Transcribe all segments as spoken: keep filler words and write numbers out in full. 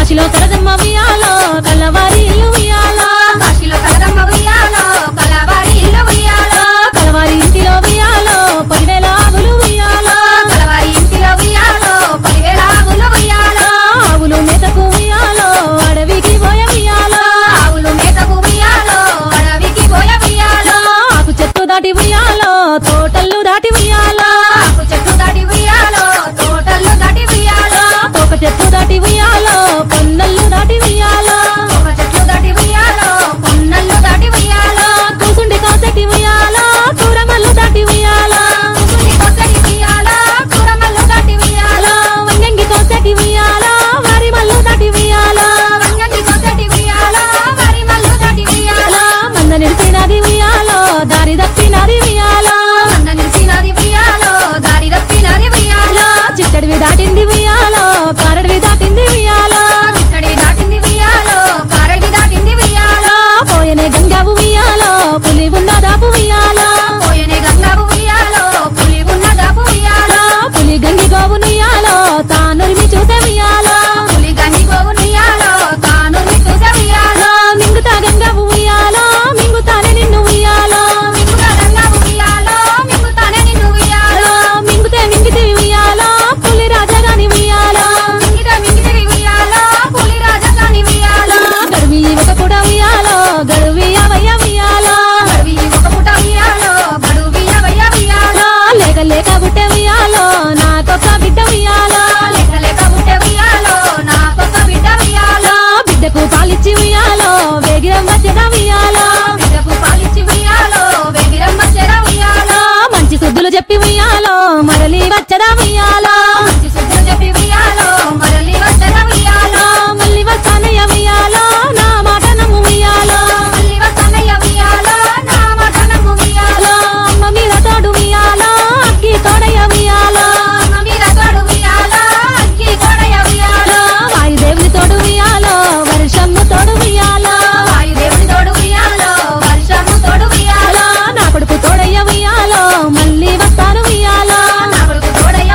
కాశీలో కలదమ్మ ఉయ్యాలో కలవారి ఇల్లు ఉయ్యాలో కాశీలో కలదమ్మ ఉయ్యాలో కలవారి ఇల్లు ఉయ్యాలో కలవారి ఇంటిలో ఉయ్యాలో పదివేల ఆవులు ఉయ్యాలో కలవారి ఇంటిలో ఉయ్యాలో పదివేల ఆవులు ఉయ్యాలో ఆవులు మేతకు ఉయ్యాలో అడవికి పోయ ఉయ్యాలో ఆవులు మేతకు ఉయ్యాలో అడవికి పోయ ఉయ్యాలో ఆకు చెట్టు దాటి ఉయ్యాలో తోటల్లు దాటి ఉయ్యాలో ఆకు చెట్టు దాటి ఉయ్యాలో తోటలు దాటి ఉయ్యాలో ఒక చెట్టు దాటి ఉయ్యాలో పొన్నల్లు దాటి ఉయ్యాలో ఒక చెట్లు దాటి ఉయ్యాలో పొన్నళ్ళు దాటి ఉయ్యాలో కూసుండి కోసటి ఉయ్యాలో కూరమల్లు దాటి ఉయ్యాలో కుసుని కొసడి ఉయ్యాలో కూరమల్లు దాటి ఉయ్యాలో వంగంగి కోసటి ఉయ్యాలో వరి మల్లు దాటి ఉయ్యాలో వంగని కొసడి ఉయ్యాలో వరి మల్లు దాటి ఉయ్యాలో మంద నిలిచినది ఉయ్యాలో దారి తప్పినది ఉయ్యాలో మంద నిలిచినది ఉయ్యాలో దారి తప్పినది ఉయ్యాలో చిట్టడివి దాటింది ఉయ్యాలో కారడివి దాటింది ఉయ్యాలో ఇక్కడి దాటింది ఉయ్యాలో కారడి దాటింది ఉయ్యాలో పోయనే గంగావు ఉయ్యాలో పులి ఉన్న దాపు ఉయ్యాలో పోయనే గంగావు ఉయ్యాలో పులి ఉన్న దాపు ఉయ్యాలో పులి గంగి గోవు నుయ్యాలో తానురిమి చూసే ఉయ్యాలో పులి గంగి గోవు ఉయ్యాలో తాను చూసే ఉయ్యాలో మింగుతా గంగావు ఉయ్యాలో మింగుతానే నిన్ను ఉయ్యాలో మింగుతా గంగావు ఉయ్యాలో మింగుతానే నిన్ను ఉయ్యాలో మింగుతే మింగితే ఉయ్యాలో పులి రాజగాని ఉయ్యాలో మింగితే మింగితే ఉయ్యాలో పులి రాజధాని ఉయ్యాలో గడువి ఒక కూడా ఉయ్యాలో గడువి అవయ్య ఉయ్యాలో గడువి ఒక పుట ఉయ్యాలో గడువి అవయ్య ఉయ్యాలో లేక లేక బుట్టె ఉయ్యాలో నాకొక బిడ్డ ఉయ్యాలో లేక లేక పుట్టే ఉయ్యాలో నాకొక బిడ్డ ఉయ్యాలో బిడ్డకు పాలిచ్చి ఉయ్యాలో వేగిరం వచ్చేద ఉయ్యాలో బిడ్డకు పాలిచ్చి ఉయ్యాలో వెగిరమ్మ చెర ఉయ్యాలో మంచి శుద్ధులు చెప్పి ఉయ్యాలో మరలి వచ్చదా ఉయ్యాలో మంచి శుద్ధులు చెప్పి ఉయ్యాలో మరలి వచ్చర ఉయ్యాలో మళ్ళీ వస్తానయ్య ఉయ్యాలో నా మాట నమ్ము ఉయ్యాలో మళ్ళీ వస్తానయ్య ఉయ్యాలో నా మాట నమ్ము ఉయ్యాలో అమ్మ మీద తోడు ఉయ్యాలో అక్కి తోడయ్య ఉయ్యాలో అమ్మ మీద తోడు ఉయ్యాలో అక్కి కోడయ్య ఉయ్యాలో వాయుదేవుని తోడు ఉయ్యాలో వర్షము తోడు ఉయ్యాలో వాయుదేవుని తోడు ఉయ్యాలో వర్షము తోడు ఉయ్యాలో నా కొడుకు తోడయ్య ఉయ్యాలో మళ్ళీ వస్తాను ఉయ్యాలో నా కొడుకు తోడయ్య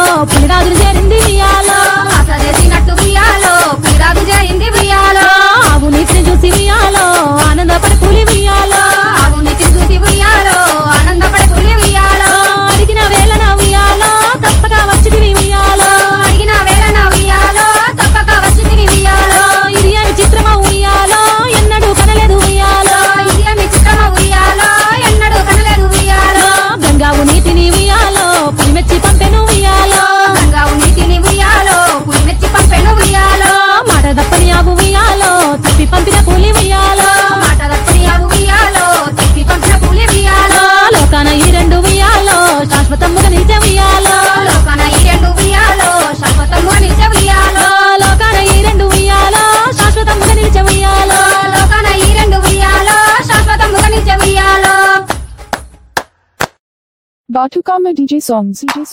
పులిరాజులు చేరింది ఉయ్యాలో ఆశ చేసినట్టు ఉయ్యాలో పులిరాజు చేరింది ఉయ్యాలో ఆవు నీటిని చూసి ఉయ్యాలో ఆనందపడి పులి ఉయ్యాలో ఆవు నీటిని చూసి ఉయ్యాలో ఆనందపడి పులి ఉయ్యాలో అడిగిన వేళన ఉయ్యాలో తప్పక వచ్చింది ఉయ్యాలో అడిగిన వేళన ఉయ్యాలో తప్పక వచ్చింది ఉయ్యాలో ఇది అని చిత్రమ ఉయ్యాలో ఎన్నడూ కనలేదు ఉయ్యాలో ఇది అని చిత్రమ ఉయ్యాలో ఎన్నడూ కనలేదు ఉయ్యాలో గంగావు నీటిని ఉయ్యాలో పులి మెచ్చి పంపెను ఉయ్యాలో గంగావు నీటిని ఉయ్యాలో పులి మెచ్చి పంపెను ఉయ్యాలో మాట తప్పని ఆవు ఉయ్యాలో తిప్పి పంపిన పులి ఉయ్యాలో మాట తప్పని ఆవు ఉయ్యాలో తిప్పి పంపిన పులి ఉయ్యాలో లోకాన ఈ రెండు ఉయ్యాలో శాశ్వతముగా నిలిచే ఉయ్యాలో లోకాన ఈ రెండు ఉయ్యాలో శాశ్వతముగా నిలిచే ఉయ్యాలో లోకాన ఈ రెండు ఉయ్యాలో శాశ్వతముగా నిలిచే ఉయ్యాలో లోకాన ఈ రెండు ఉయ్యాలో శాశ్వతముగా నిలిచే ఉయ్యాలో Batukama D J Songs.